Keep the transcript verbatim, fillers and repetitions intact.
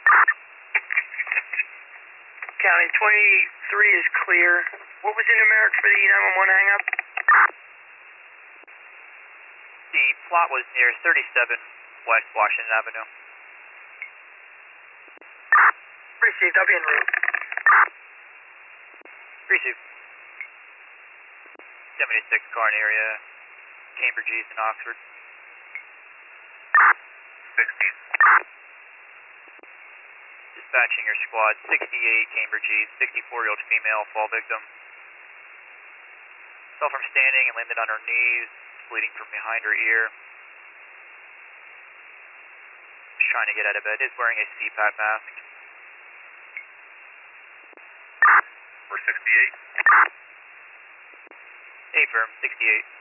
County twenty-three is clear. What was the numeric for the nine one one hang-up? The plot was near thirty-seven West Washington Avenue. Received, I'll be en route. Received. seventy-six car in area, Cambridge East and Oxford. sixteen. Dispatching your squad, sixty-eight Cambridge East, sixty-four-year-old female, fall victim. Fell from standing and landed on her knees, bleeding from behind her ear. Was trying to get out of bed, is wearing a C PAP mask. For sixty-eight. A firm, sixty-eight.